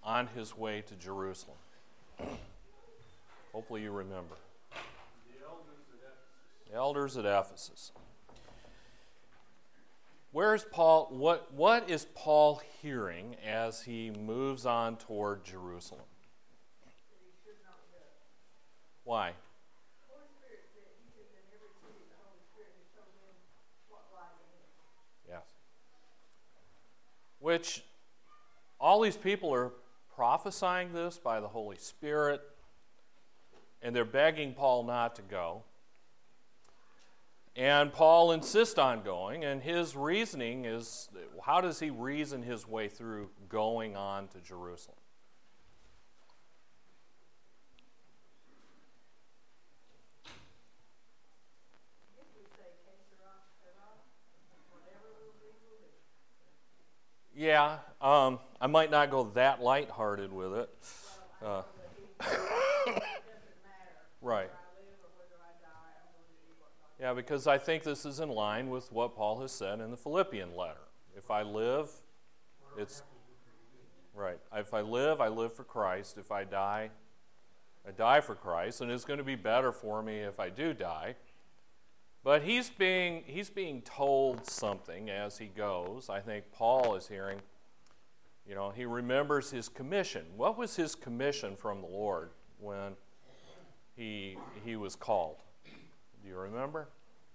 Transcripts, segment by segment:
on his way to Jerusalem? Hopefully you remember. The elders at Ephesus. Where is Paul? What is Paul hearing as he moves on toward Jerusalem? Why? Yes. Which all these people are prophesying this by the Holy Spirit, and they're begging Paul not to go. And Paul insists on going, and his reasoning is, how does he reason his way through going on to Jerusalem? Yeah, I might not go that lighthearted with it. Right. Yeah, because I think this is in line with what Paul has said in the Philippian letter. If I live, it's right. If I live for Christ. If I die for Christ, and it's going to be better for me if I do die. But he's being told something as he goes. I think Paul is hearing, he remembers his commission. What was his commission from the Lord when he was called? Do you remember?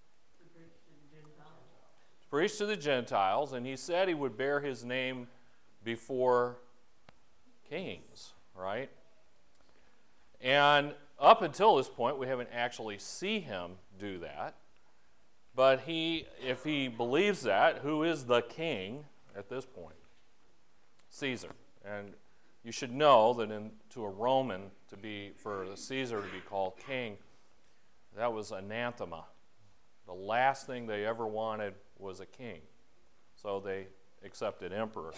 To preach to the Gentiles, and he said he would bear his name before kings, right? And up until this point, we haven't actually seen him do that. But if he believes that, who is the king at this point? Caesar. And you should know that to a Roman, for the Caesar to be called king, that was anathema. The last thing they ever wanted was a king. So they accepted emperors.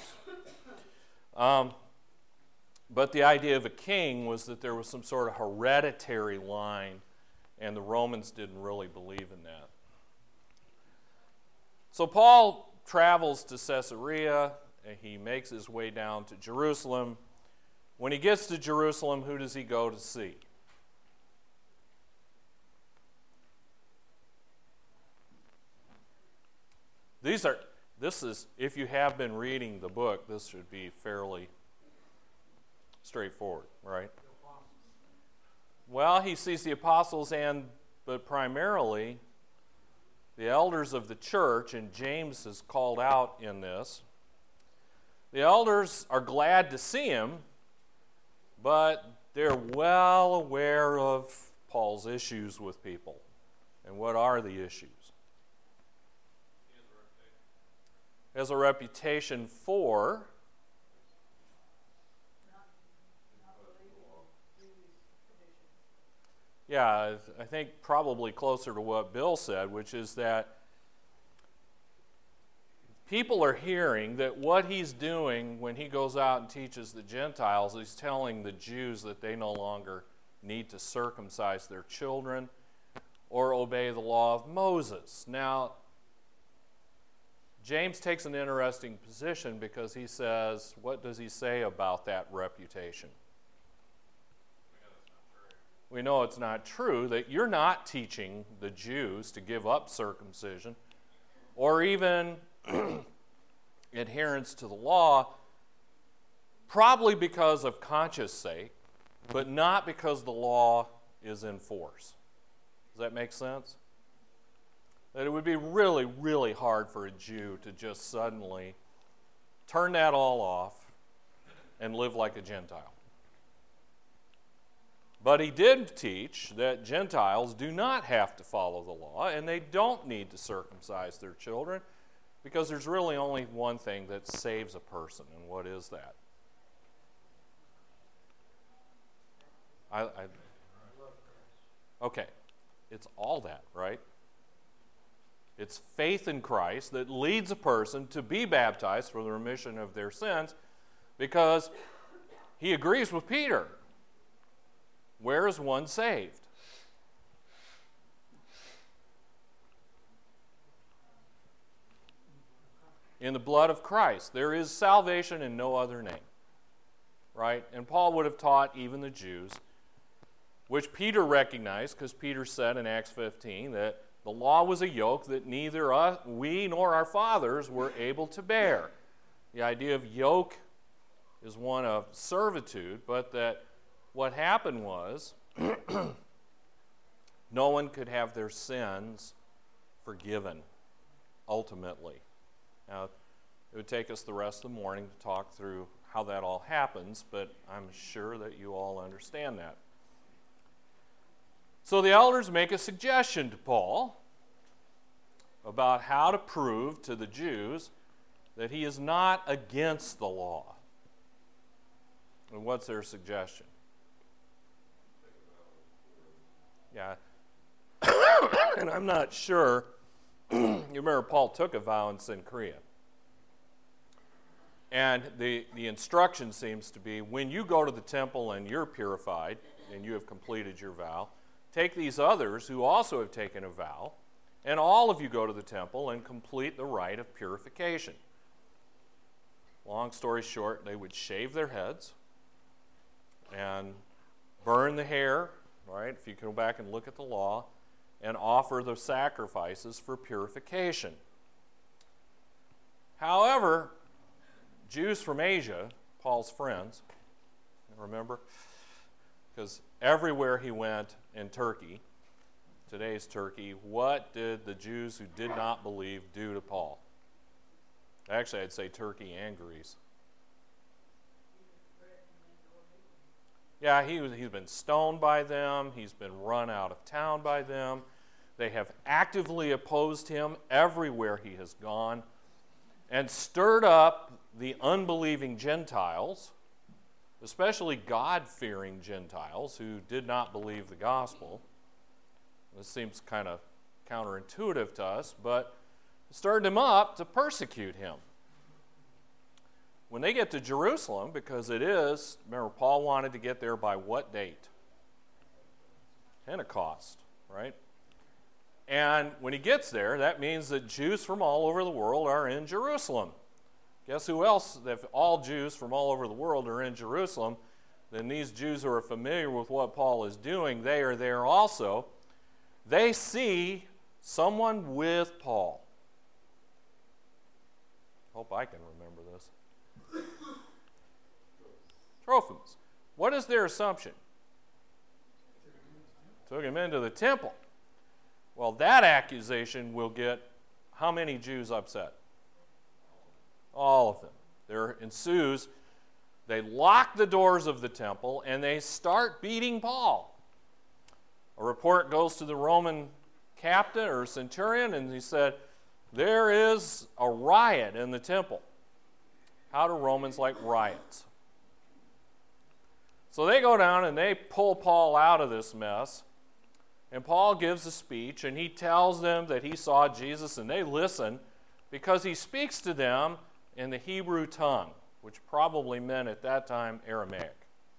But the idea of a king was that there was some sort of hereditary line, and the Romans didn't really believe in that. So Paul travels to Caesarea, and he makes his way down to Jerusalem. When he gets to Jerusalem, who does he go to see? If you have been reading the book, this should be fairly straightforward, right? Well, he sees the apostles but primarily the elders of the church, and James is called out in this. The elders are glad to see him, but they're well aware of Paul's issues with people. And what are the issues? He has a reputation for yeah, I think probably closer to what Bill said, which is that people are hearing that what he's doing when he goes out and teaches the Gentiles, he's telling the Jews that they no longer need to circumcise their children or obey the law of Moses. Now, James takes an interesting position because he says, what does he say about that reputation? We know it's not true, that you're not teaching the Jews to give up circumcision or even adherence to the law, probably because of conscience sake, but not because the law is in force. Does that make sense? That it would be really, really hard for a Jew to just suddenly turn that all off and live like a Gentile. But he did teach that Gentiles do not have to follow the law, and they don't need to circumcise their children, because there's really only one thing that saves a person, and what is that? Okay, it's all that, right? It's faith in Christ that leads a person to be baptized for the remission of their sins, because he agrees with Peter. Where is one saved? In the blood of Christ. There is salvation in no other name. right? And Paul would have taught even the Jews, which Peter recognized, because Peter said in Acts 15 that the law was a yoke that neither we nor our fathers were able to bear. The idea of yoke is one of servitude, but that what happened was no one could have their sins forgiven, ultimately. Now, it would take us the rest of the morning to talk through how that all happens, but I'm sure that you all understand that. So the elders make a suggestion to Paul about how to prove to the Jews that he is not against the law. And what's their suggestion? Yeah. And I'm not sure. You remember Paul took a vow in Cenchrea. And the instruction seems to be, when you go to the temple and you're purified and you have completed your vow, take these others who also have taken a vow, and all of you go to the temple and complete the rite of purification. Long story short, they would shave their heads and burn the hair, right, if you go back and look at the law, and offer the sacrifices for purification. However, Jews from Asia, Paul's friends, remember? Because everywhere he went in Turkey, today's Turkey, what did the Jews who did not believe do to Paul? Actually, I'd say Turkey and Greece. Yeah, he's been stoned by them. He's been run out of town by them. They have actively opposed him everywhere he has gone and stirred up the unbelieving Gentiles, especially God-fearing Gentiles who did not believe the gospel. This seems kind of counterintuitive to us, but stirred them up to persecute him. When they get to Jerusalem, because it is, remember, Paul wanted to get there by what date? Pentecost, right? And when he gets there, that means that Jews from all over the world are in Jerusalem. Guess who else? If all Jews from all over the world are in Jerusalem, then these Jews who are familiar with what Paul is doing, they are there also. They see someone with Paul. Hope I can remember this. Trophimus. What is their assumption? Took him into the temple. Well, that accusation will get how many Jews upset? All of them. There ensues, they lock the doors of the temple and they start beating Paul. A report goes to the Roman captain or centurion, and he said, there is a riot in the temple. How do Romans like riots? So they go down and they pull Paul out of this mess. And Paul gives a speech, and he tells them that he saw Jesus, and they listen because he speaks to them in the Hebrew tongue, which probably meant at that time Aramaic.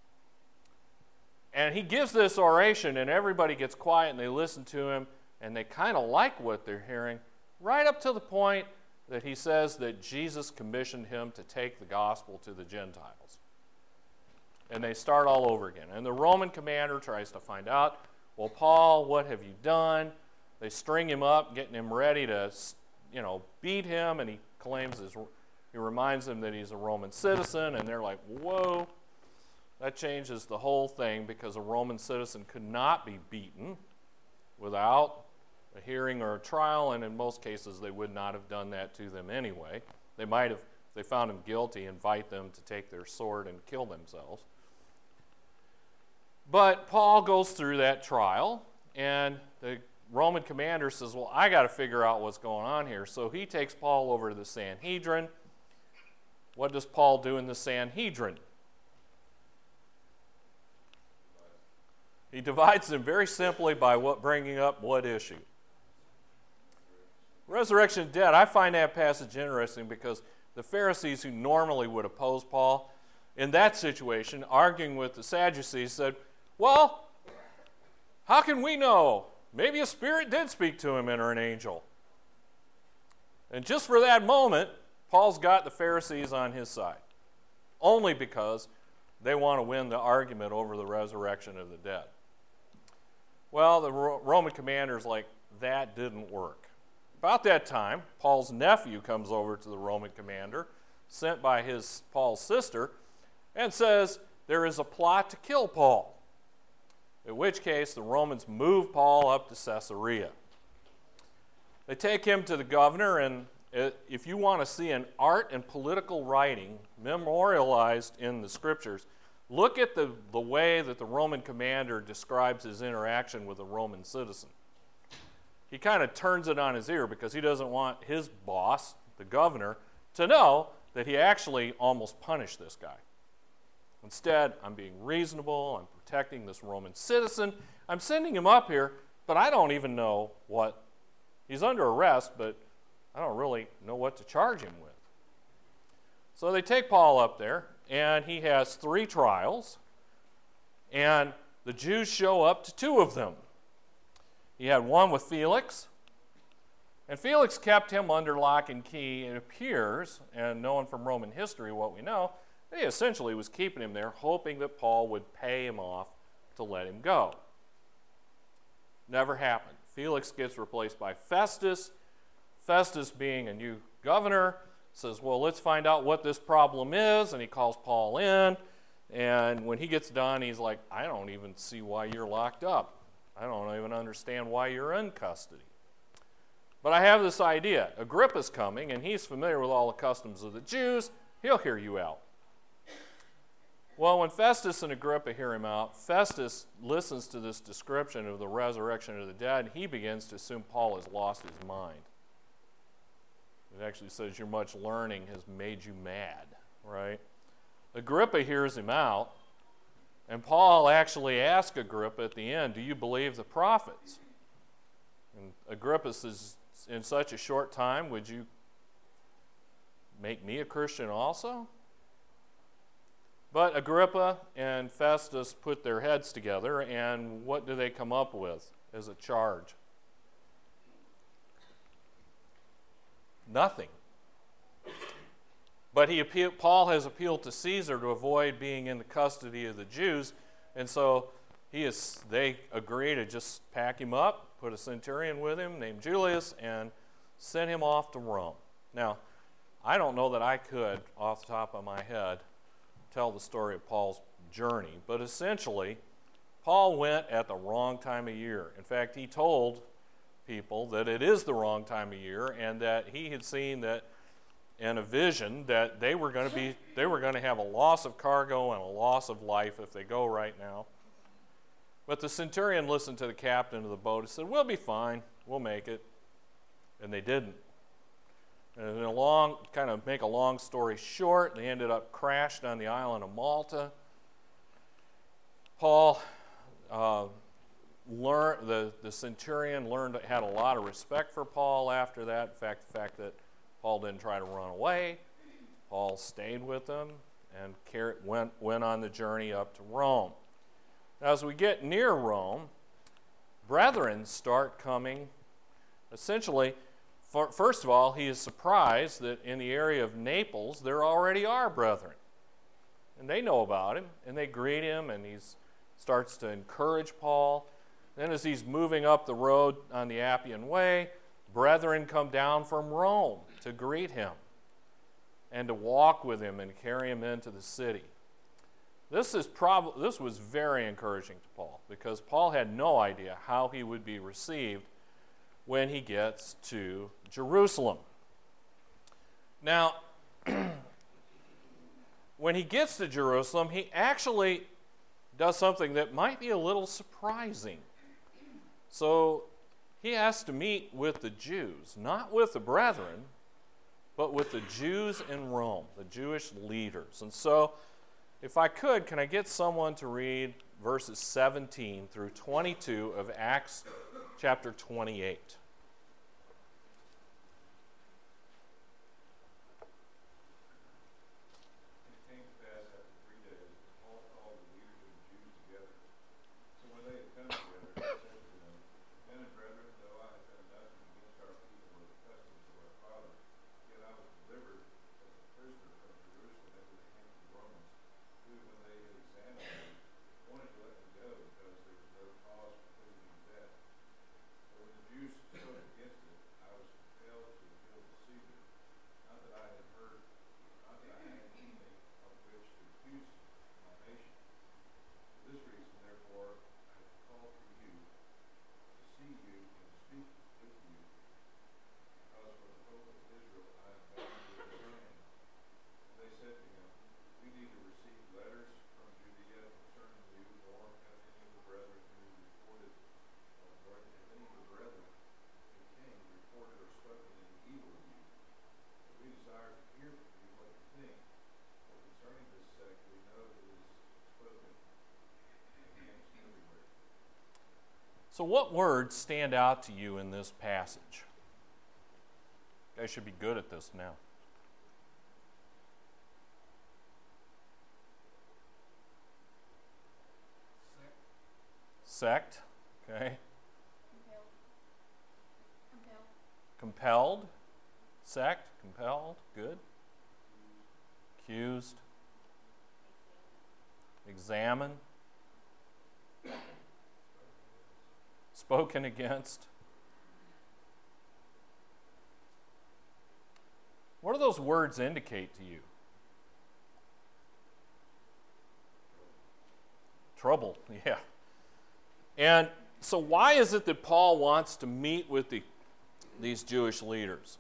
And he gives this oration, and everybody gets quiet, and they listen to him, and they kind of like what they're hearing, right up to the point that he says that Jesus commissioned him to take the gospel to the Gentiles. And they start all over again. And the Roman commander tries to find out, well, Paul, what have you done? They string him up, getting him ready to, beat him, and he claims he reminds them that he's a Roman citizen, and they're like, whoa. That changes the whole thing because a Roman citizen could not be beaten without a hearing or a trial, and in most cases they would not have done that to them anyway. They might have, if they found him guilty, invite them to take their sword and kill themselves. But Paul goes through that trial, and the Roman commander says, well, I got to figure out what's going on here. So he takes Paul over to the Sanhedrin. What does Paul do in the Sanhedrin? He divides them very simply by bringing up what issue? Resurrection of dead. I find that passage interesting because the Pharisees who normally would oppose Paul, in that situation, arguing with the Sadducees, said, well, how can we know? Maybe a spirit did speak to him or an angel. And just for that moment, Paul's got the Pharisees on his side. Only because they want to win the argument over the resurrection of the dead. Well, the Roman commander's like, that didn't work. About that time, Paul's nephew comes over to the Roman commander, sent by Paul's sister, and says there is a plot to kill Paul. In which case, the Romans move Paul up to Caesarea. They take him to the governor, and if you want to see an art and political writing memorialized in the scriptures, look at the way that the Roman commander describes his interaction with a Roman citizen. He kind of turns it on his ear because he doesn't want his boss, the governor, to know that he actually almost punished this guy. Instead, I'm being reasonable, I'm protecting this Roman citizen, I'm sending him up here, but I don't even know what, he's under arrest, but I don't really know what to charge him with. So they take Paul up there, and he has 3 trials, and the Jews show up to 2 of them. He had one with Felix, and Felix kept him under lock and key. It appears, and knowing from Roman history what we know, he essentially was keeping him there, hoping that Paul would pay him off to let him go. Never happened. Felix gets replaced by Festus. Festus, being a new governor, says, well, let's find out what this problem is, and he calls Paul in, and when he gets done, he's like, I don't even see why you're locked up. I don't even understand why you're in custody. But I have this idea. Agrippa's coming, and he's familiar with all the customs of the Jews. He'll hear you out. Well, when Festus and Agrippa hear him out, Festus listens to this description of the resurrection of the dead, and he begins to assume Paul has lost his mind. It actually says your much learning has made you mad, right? Agrippa hears him out, and Paul actually asks Agrippa at the end, do you believe the prophets? And Agrippa says, in such a short time, would you make me a Christian also? But Agrippa and Festus put their heads together, and what do they come up with as a charge? Nothing. But Paul has appealed to Caesar to avoid being in the custody of the Jews, and so they agree to just pack him up, put a centurion with him named Julius, and send him off to Rome. Now, I don't know that I could, off the top of my head, tell the story of Paul's journey, but essentially, Paul went at the wrong time of year. In fact, he told people that it is the wrong time of year, and that he had seen that in a vision that they were going to have a loss of cargo and a loss of life if they go right now. But the centurion listened to the captain of the boat and said, we'll be fine, we'll make it. And they didn't. And make a long story short, they ended up crashed on the island of Malta. Paul the centurion had a lot of respect for Paul after that. In fact, the fact that Paul didn't try to run away, Paul stayed with them and went on the journey up to Rome. Now, as we get near Rome, brethren start coming. Essentially, first of all, he is surprised that in the area of Naples, there already are brethren. And they know about him, and they greet him, and he starts to encourage Paul. Then as he's moving up the road on the Appian Way, brethren come down from Rome to greet him and to walk with him and carry him into the city. This was very encouraging to Paul, because Paul had no idea how he would be received when he gets to Jerusalem. Now, when he gets to Jerusalem, he actually does something that might be a little surprising. So he has to meet with the Jews, not with the brethren, but with the Jews in Rome, the Jewish leaders. And so, if I could, can I get someone to read verses 17 through 22 of Acts chapter 28? When they So what words stand out to you in this passage? You guys should be good at this now. Sect. Okay. Compelled. Sect. Compelled. Good. Accused. Examine. Spoken against. What do those words indicate to you? Trouble, yeah. And so why is it that Paul wants to meet with these Jewish leaders?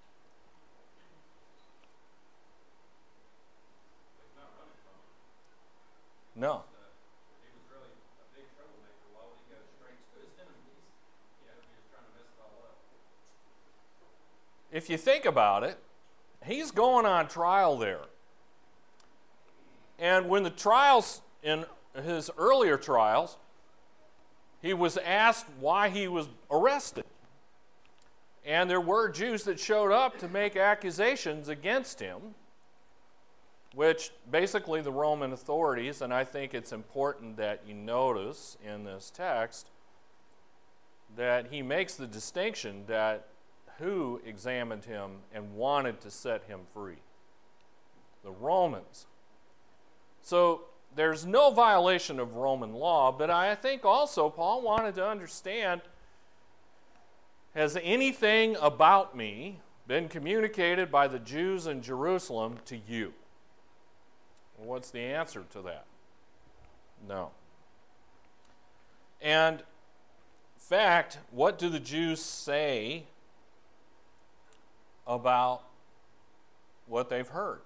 No. He was really a big troublemaker. Why would he go straight to his enemies? He was trying to mess it all up. If you think about it, he's going on trial there. And when the trials, in his earlier trials, he was asked why he was arrested. And there were Jews that showed up to make accusations against him, which basically the Roman authorities, and I think it's important that you notice in this text, that he makes the distinction that who examined him and wanted to set him free? The Romans. So there's no violation of Roman law, but I think also Paul wanted to understand, has anything about me been communicated by the Jews in Jerusalem to you? Well, what's the answer to that? No. And in fact, what do the Jews say about what they've heard?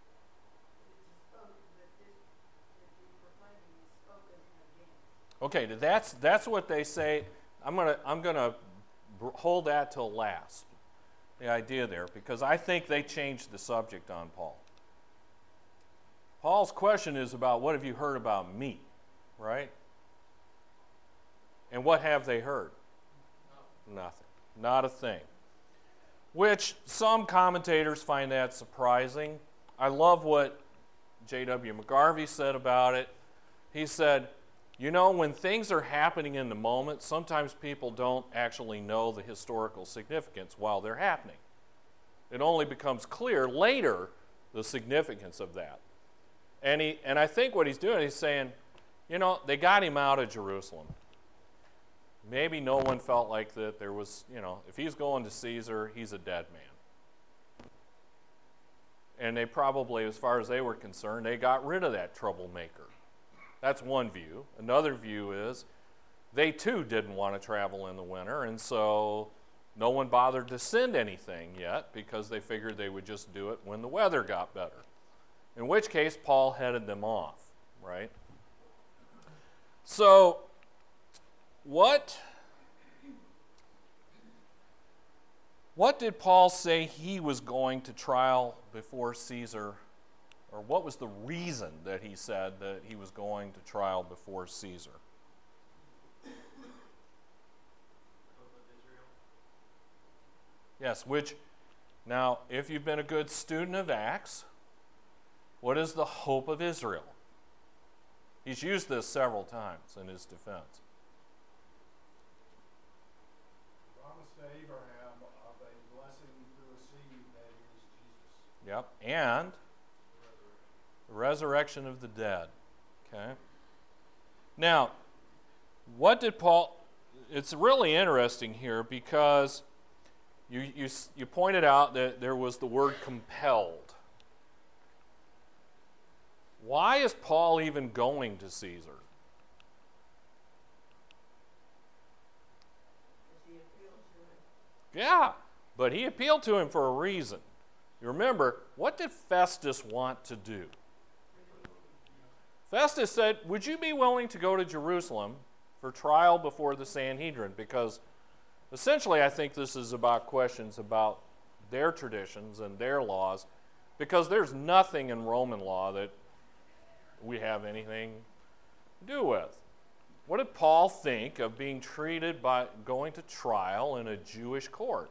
Okay, that's what they say. I'm gonna hold that till last, the idea there, because I think they changed the subject on Paul. Paul's question is about what have you heard about me, right? And what have they heard? Nothing. Not a thing. Which some commentators find that surprising. I love what J.W. McGarvey said about it. He said, you know, when things are happening in the moment, sometimes people don't actually know the historical significance while they're happening. It only becomes clear later the significance of that. And I think what he's doing, he's saying, you know, they got him out of Jerusalem. Maybe no one felt like that there was, you know, if he's going to Caesar, he's a dead man. And they probably, as far as they were concerned, they got rid of that troublemaker. That's one view. Another view is they too didn't want to travel in the winter, and so no one bothered to send anything yet because they figured they would just do it when the weather got better. In which case, Paul headed them off, right? So, what did Paul say he was going to trial before Caesar, or what was the reason that he said that he was going to trial before Caesar? Yes, which, now, if you've been a good student of Acts, what is the hope of Israel? He's used this several times in his defense. Promise to Abraham of a blessing through a seed that is Jesus. Yep, and the resurrection of the dead. Okay. Now, what did Paul? It's really interesting here because you pointed out that there was the word compelled. Why is Paul even going to Caesar? Yeah, but he appealed to him for a reason. You remember, what did Festus want to do? Festus said, would you be willing to go to Jerusalem for trial before the Sanhedrin? Because essentially I think this is about questions about their traditions and their laws, because there's nothing in Roman law that we have anything to do with. What did Paul think of being treated by going to trial in a Jewish court?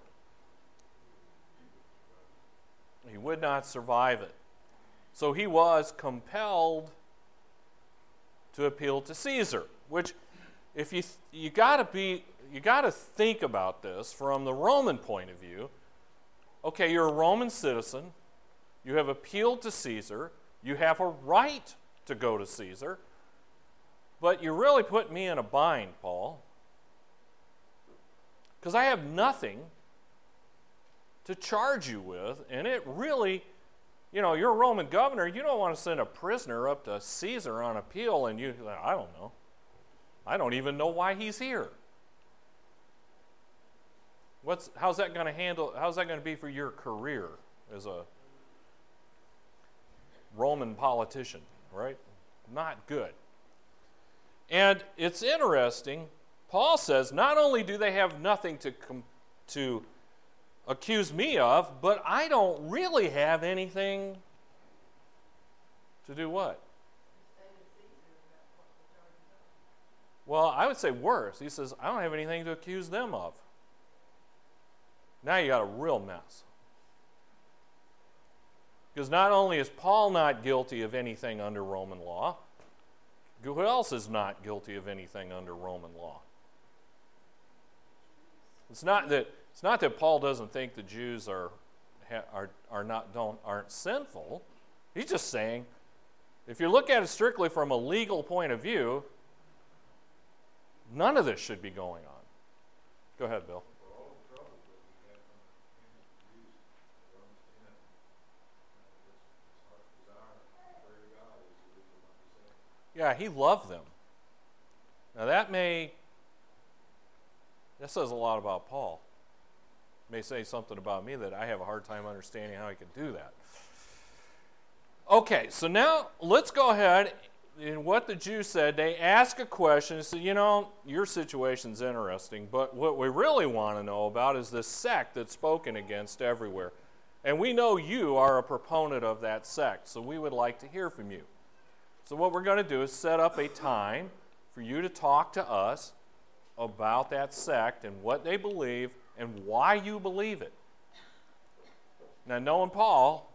He would not survive it. So he was compelled to appeal to Caesar, which if you got to think about this from the Roman point of view. Okay, you're a Roman citizen. You have appealed to Caesar. You have a right to go to Caesar. But you're really putting me in a bind, Paul, because I have nothing to charge you with, and it really, you're a Roman governor. You don't want to send a prisoner up to Caesar on appeal, and I don't know. I don't even know why he's here. How's that going to be for your career as a Roman politician, right? Not good. And it's interesting, Paul says, not only do they have nothing to accuse me of, but I don't really have anything to do what? Well, I would say worse. He says, I don't have anything to accuse them of. Now you got a real mess. Because not only is Paul not guilty of anything under Roman law, who else is not guilty of anything under Roman law? It's not that Paul doesn't think the Jews aren't sinful. He's just saying, if you look at it strictly from a legal point of view, none of this should be going on. Go ahead, Bill. Yeah, he loved them. Now that says a lot about Paul. It may say something about me that I have a hard time understanding how he could do that. Okay, so now let's go ahead. In what the Jews said, they ask a question and say, your situation's interesting, but what we really want to know about is this sect that's spoken against everywhere. And we know you are a proponent of that sect, so we would like to hear from you. So what we're going to do is set up a time for you to talk to us about that sect and what they believe and why you believe it. Now, knowing Paul,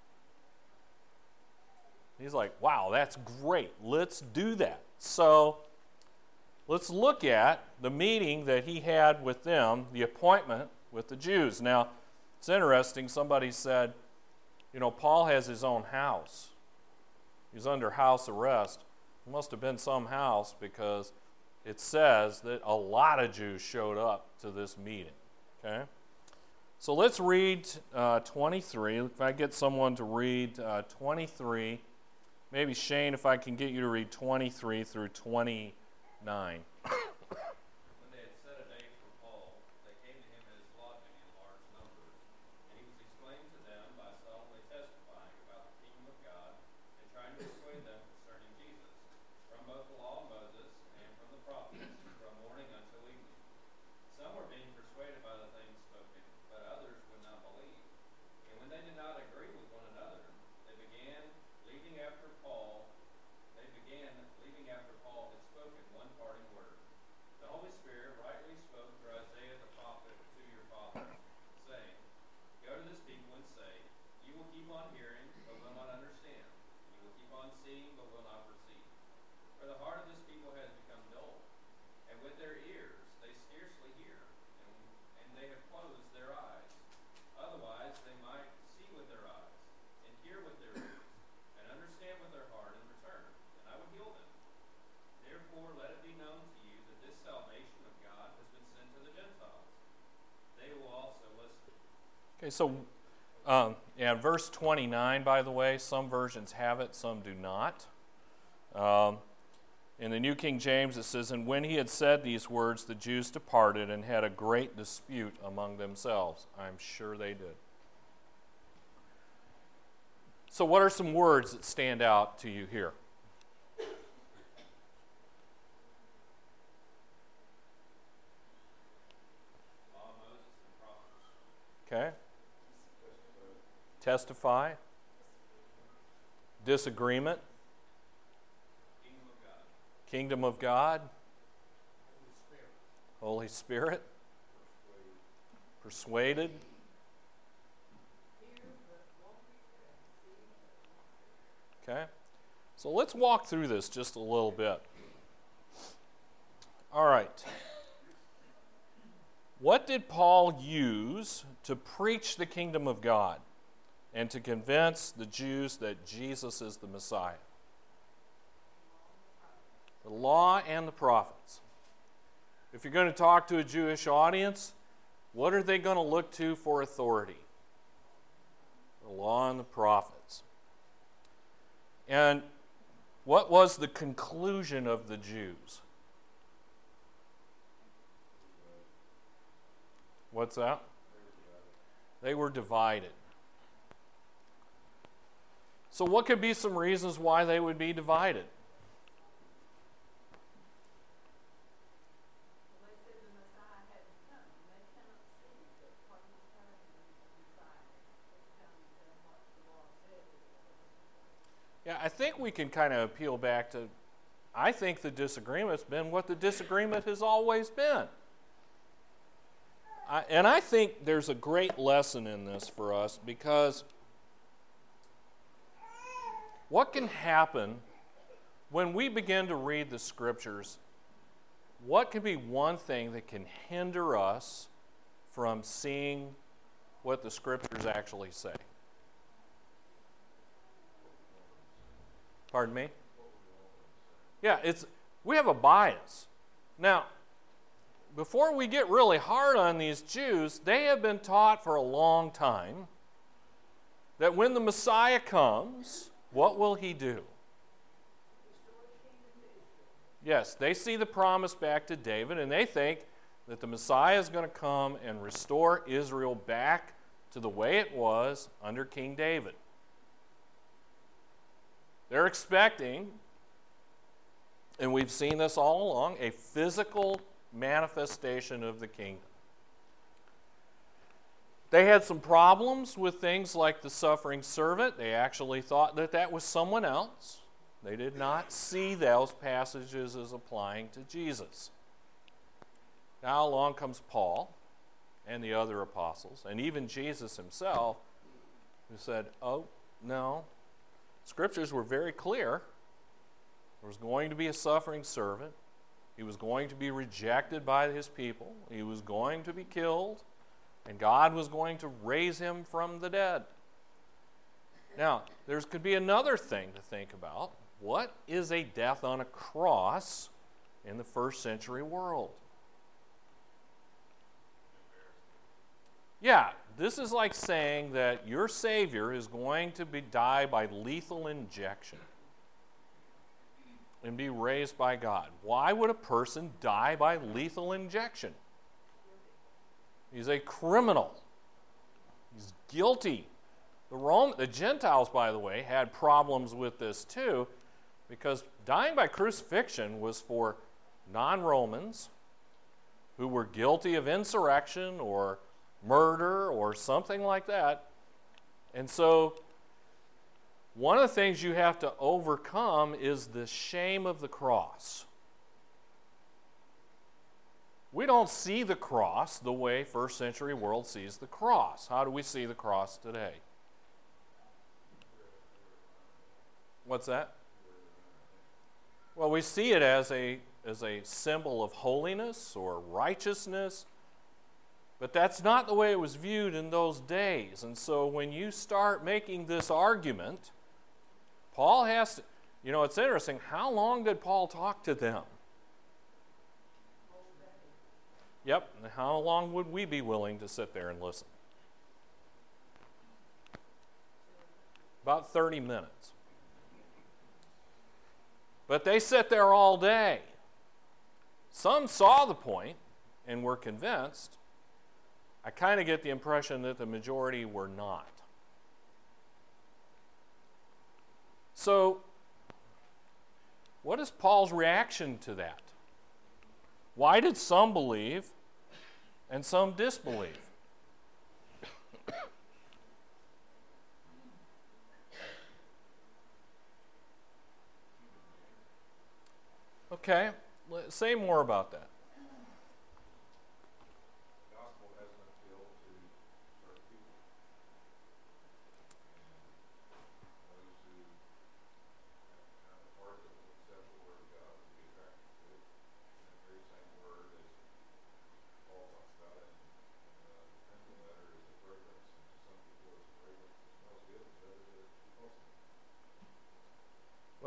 he's like, wow, that's great. Let's do that. So let's look at the meeting that he had with them, the appointment with the Jews. Now, it's interesting. Somebody said, Paul has his own house. He's under house arrest. It must have been some house because it says that a lot of Jews showed up to this meeting. Okay? So let's read 23. If I get someone to read 23, maybe Shane, if I can get you to read 23 through 29. Okay, so verse 29, by the way, some versions have it, some do not. In the New King James, it says, "And when he had said these words, the Jews departed and had a great dispute among themselves." I'm sure they did. So what are some words that stand out to you here? Okay. Testify. Disagreement. Kingdom of God. Kingdom of God. Holy Spirit? Persuaded? Okay. So let's walk through this just a little bit. All right. What did Paul use to preach the kingdom of God and to convince the Jews that Jesus is the Messiah? The law and the prophets. If you're going to talk to a Jewish audience, what are they going to look to for authority? The law and the prophets. And what was the conclusion of the Jews? What's that? They were divided. So what could be some reasons why they would be divided? Yeah, I think we can kind of appeal back to, I think the disagreement's been what the disagreement has always been. And I think there's a great lesson in this for us, because what can happen when we begin to read the Scriptures? What can be one thing that can hinder us from seeing what the Scriptures actually say? Pardon me? Yeah, we have a bias. Now, before we get really hard on these Jews, they have been taught for a long time that when the Messiah comes, what will he do? Yes, they see the promise back to David, and they think that the Messiah is going to come and restore Israel back to the way it was under King David. They're expecting, and we've seen this all along, a physical manifestation of the kingdom. They had some problems with things like the suffering servant. They actually thought that that was someone else. They did not see those passages as applying to Jesus. Now along comes Paul and the other apostles, and even Jesus himself, who said, oh, no, Scriptures were very clear. There was going to be a suffering servant. He was going to be rejected by his people. He was going to be killed. And God was going to raise him from the dead. Now, there could be another thing to think about. What is a death on a cross in the first century world? Yeah, this is like saying that your Savior is going to die by lethal injection and be raised by God. Why would a person die by lethal injection? He's a criminal. He's guilty. The Gentiles, by the way, had problems with this too, because dying by crucifixion was for non-Romans who were guilty of insurrection or murder or something like that. And so one of the things you have to overcome is the shame of the cross. We don't see the cross the way first century world sees the cross. How do we see the cross today? What's that? Well, we see it as a symbol of holiness or righteousness, but that's not the way it was viewed in those days. And so when you start making this argument, Paul has to, it's interesting, how long did Paul talk to them? Yep, and how long would we be willing to sit there and listen? About 30 minutes. But they sit there all day. Some saw the point and were convinced. I kind of get the impression that the majority were not. So, what is Paul's reaction to that? Why did some believe and some disbelieve? Okay, say more about that.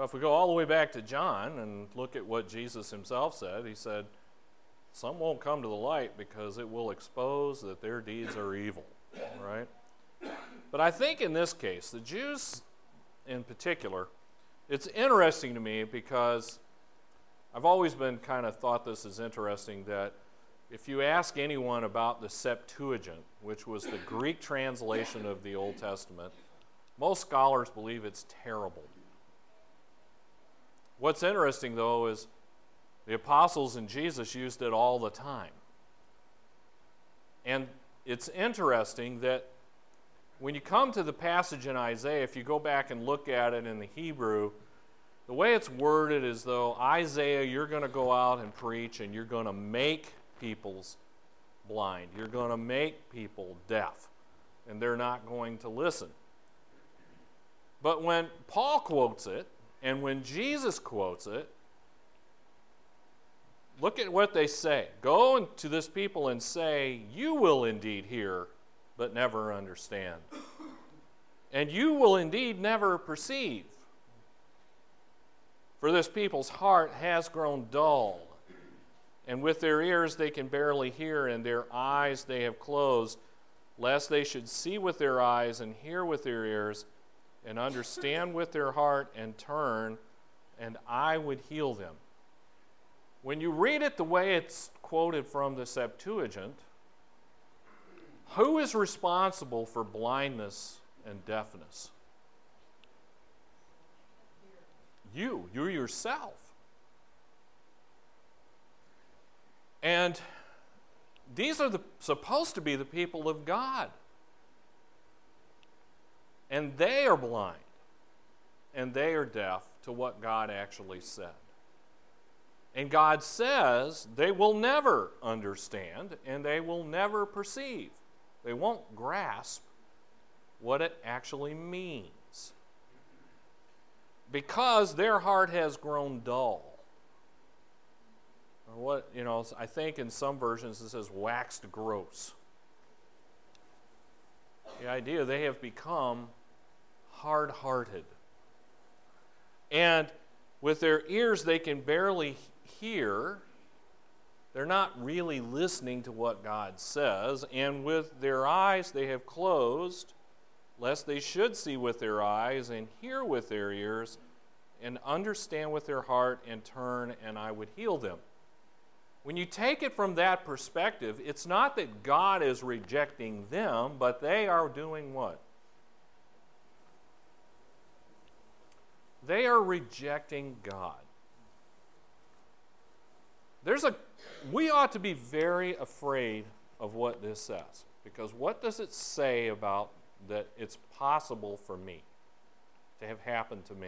Well, if we go all the way back to John and look at what Jesus himself said, he said, some won't come to the light because it will expose that their deeds are evil, right? But I think in this case, the Jews in particular, it's interesting to me because I've always been kind of thought this is interesting that if you ask anyone about the Septuagint, which was the Greek translation of the Old Testament, most scholars believe it's terrible. What's interesting, though, is the apostles and Jesus used it all the time. And it's interesting that when you come to the passage in Isaiah, if you go back and look at it in the Hebrew, the way it's worded is though, Isaiah, you're going to go out and preach and you're going to make people's blind. You're going to make people deaf, and they're not going to listen. But when Paul quotes it, and when Jesus quotes it, look at what they say. Go to this people and say, you will indeed hear, but never understand. And you will indeed never perceive. For this people's heart has grown dull, and with their ears they can barely hear, and their eyes they have closed, lest they should see with their eyes and hear with their ears, and understand with their heart and turn, and I would heal them. When you read it the way it's quoted from the Septuagint, who is responsible for blindness and deafness? You yourself. And these are supposed to be the people of God. And they are blind. And they are deaf to what God actually said. And God says they will never understand and they will never perceive. They won't grasp what it actually means. Because their heart has grown dull. Or I think in some versions it says waxed gross. The idea they have become hard-hearted. And with their ears they can barely hear. They're not really listening to what God says. And with their eyes they have closed, lest they should see with their eyes and hear with their ears and understand with their heart and turn, and I would heal them. When you take it from that perspective, it's not that God is rejecting them, but they are doing what? They are rejecting God. We ought to be very afraid of what this says, because what does it say about that it's possible for me to have happened to me?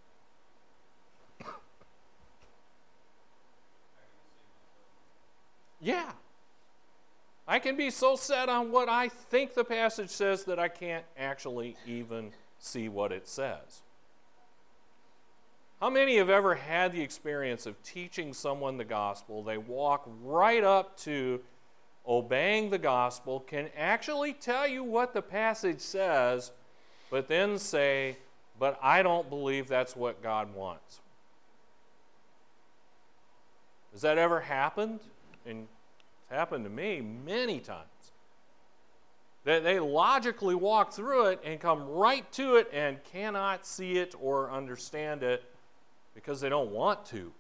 Yeah. I can be so set on what I think the passage says that I can't actually even see what it says. How many have ever had the experience of teaching someone the gospel? They walk right up to obeying the gospel, can actually tell you what the passage says, but then say, but I don't believe that's what God wants. Has that ever happened? And it's happened to me many times. They logically walk through it and come right to it and cannot see it or understand it because they don't want to.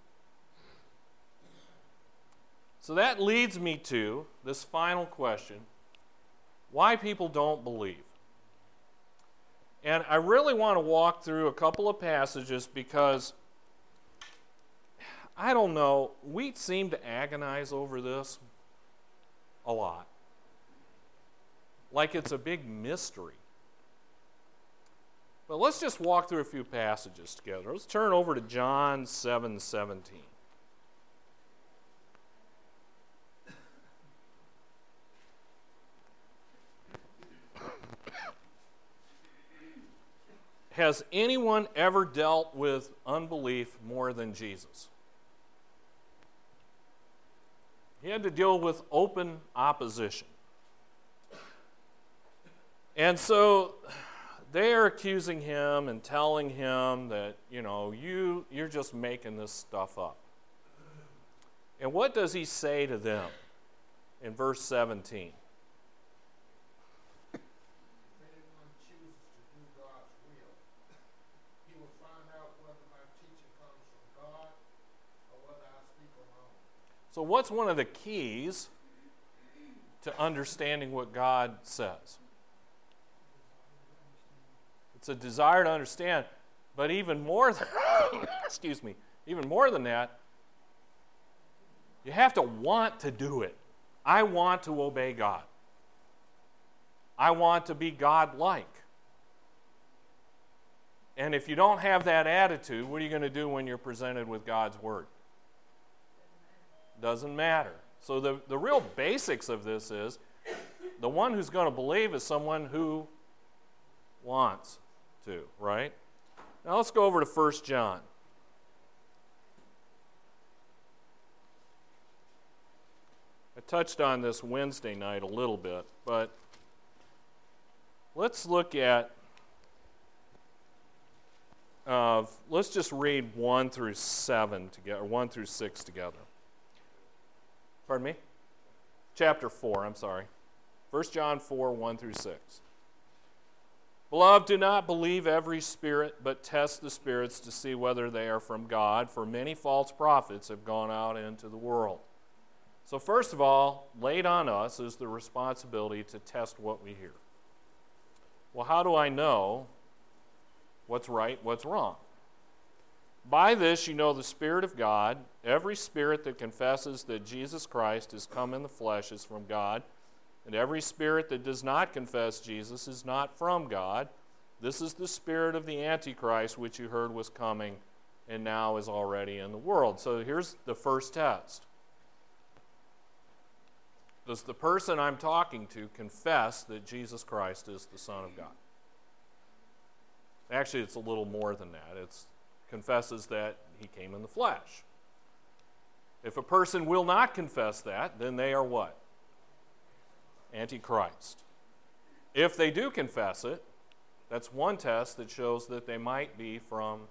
So that leads me to this final question: why people don't believe. And I really want to walk through a couple of passages because, I don't know, we seem to agonize over this a lot. Like it's a big mystery. But let's just walk through a few passages together. Let's turn over to John 7:17. Has anyone ever dealt with unbelief more than Jesus? He had to deal with open opposition. And so they are accusing him and telling him that, you're just making this stuff up. And what does he say to them in verse 17? If anyone chooses to do God's will, he will find out whether my teaching comes from God or whether I speak alone. So what's one of the keys to understanding what God says? It's a desire to understand, but even more than, even more than that, you have to want to do it. I want to obey God. I want to be God-like. And if you don't have that attitude, what are you going to do when you're presented with God's Word? Doesn't matter. So the real basics of this is the one who's going to believe is someone who wants to, right? Now let's go over to 1 John. I touched on this Wednesday night a little bit, but let's look at, let's just read 1 through 7 together, or 1 through 6 together. Pardon me? Chapter 4, I'm sorry. 1 John 4, 1 through 6. Beloved, do not believe every spirit, but test the spirits to see whether they are from God, for many false prophets have gone out into the world. So first of all, laid on us is the responsibility to test what we hear. Well, how do I know what's right, what's wrong? By this you know the Spirit of God. Every spirit that confesses that Jesus Christ is come in the flesh is from God, and every spirit that does not confess Jesus is not from God. This is the spirit of the Antichrist, which you heard was coming and now is already in the world. So here's the first test. Does the person I'm talking to confess that Jesus Christ is the Son of God? Actually, it's a little more than that. It confesses that he came in the flesh. If a person will not confess that, then they are what? Antichrist. If they do confess it, that's one test that shows that they might be from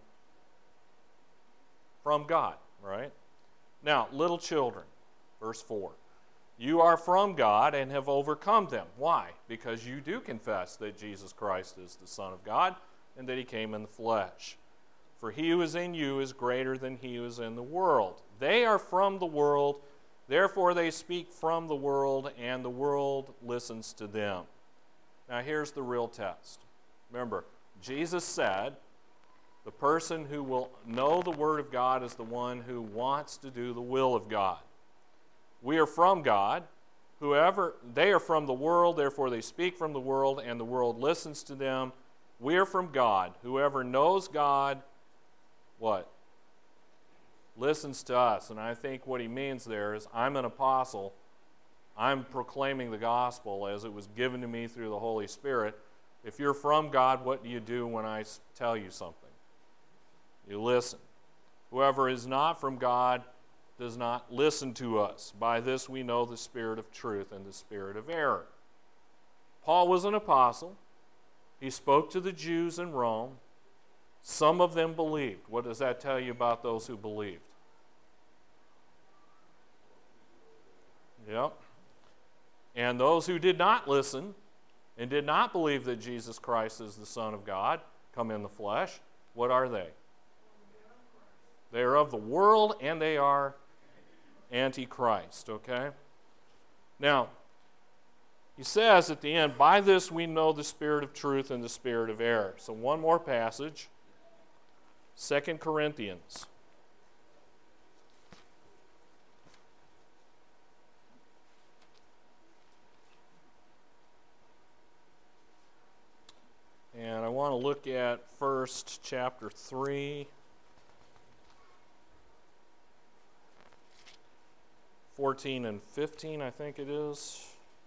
God, right? Now, little children, verse 4. You are from God and have overcome them. Why? Because you do confess that Jesus Christ is the Son of God and that he came in the flesh. For he who is in you is greater than he who is in the world. They are from the world, therefore they speak from the world, and the world listens to them. Now here's the real test. Remember, Jesus said, the person who will know the Word of God is the one who wants to do the will of God. We are from God. They are from the world, therefore they speak from the world, and the world listens to them. We are from God. Whoever knows God, what? Listens to us. And I think what he means there is, I'm an apostle. I'm proclaiming the gospel as it was given to me through the Holy Spirit. If you're from God, what do you do when I tell you something? You listen. Whoever is not from God does not listen to us. By this we know the spirit of truth and the spirit of error. Paul was an apostle. He spoke to the Jews in Rome. Some of them believed. What does that tell you about those who believed? Yep. And those who did not listen and did not believe that Jesus Christ is the Son of God, come in the flesh, what are they? They are of the world and they are Antichrist, okay? Now, he says at the end, by this we know the spirit of truth and the spirit of error. So one more passage, 2 Corinthians. And I want to look at first chapter 3. 14 and 15, I think it is.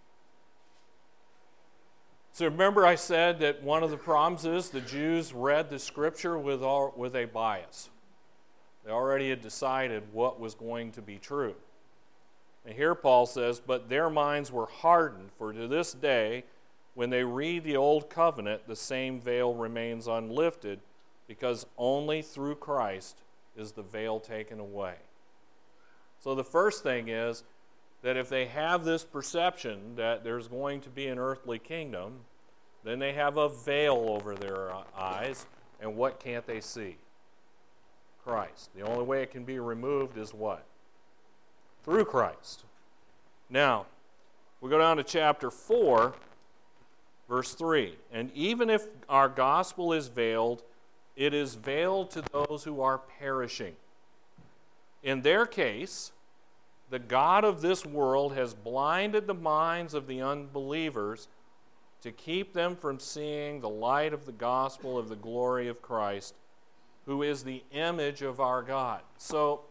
So remember I said that one of the problems is the Jews read the Scripture with a bias. They already had decided what was going to be true. And here Paul says, but their minds were hardened, for to this day when they read the Old Covenant, the same veil remains unlifted because only through Christ is the veil taken away. So the first thing is that if they have this perception that there's going to be an earthly kingdom, then they have a veil over their eyes, and what can't they see? Christ. The only way it can be removed is what? Through Christ. Now, we go down to chapter 4, verse 3. And even if our gospel is veiled, it is veiled to those who are perishing. In their case, the God of this world has blinded the minds of the unbelievers to keep them from seeing the light of the gospel of the glory of Christ, who is the image of our God. So,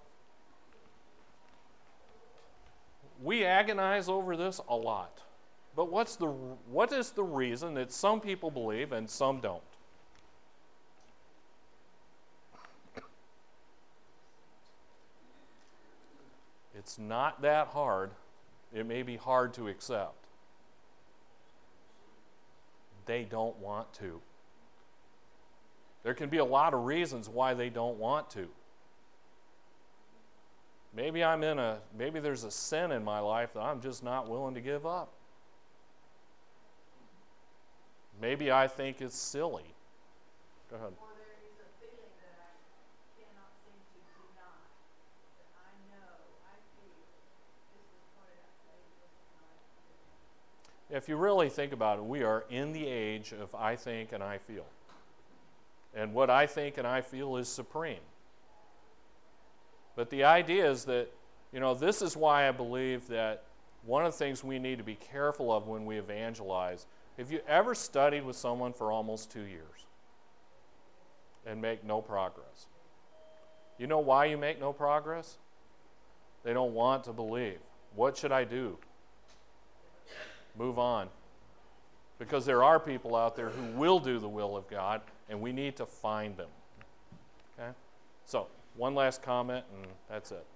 we agonize over this a lot. But what is the reason that some people believe and some don't? It's not that hard. It may be hard to accept. They don't want to. There can be a lot of reasons why they don't want to. Maybe there's a sin in my life that I'm just not willing to give up. Maybe I think it's silly. Go ahead. Or there is a feeling that I cannot seem to deny, that I know, I feel, this is what I say, this is not. If you really think about it, we are in the age of I think and I feel. And what I think and I feel is supreme. But the idea is that, this is why I believe that one of the things we need to be careful of when we evangelize. Have you ever studied with someone for almost 2 years and make no progress? You know why you make no progress? They don't want to believe. What should I do? Move on. Because there are people out there who will do the will of God, and we need to find them. Okay? So, one last comment, and that's it.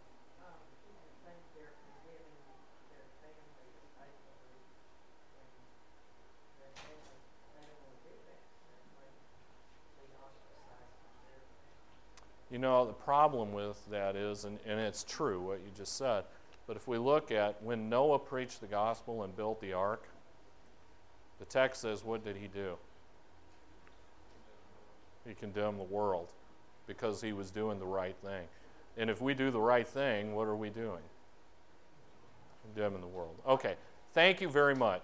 The problem with that is, and it's true what you just said, but if we look at when Noah preached the gospel and built the ark, the text says, what did he do? He condemned the world because he was doing the right thing. And if we do the right thing, what are we doing? Condemning the world. Okay, thank you very much.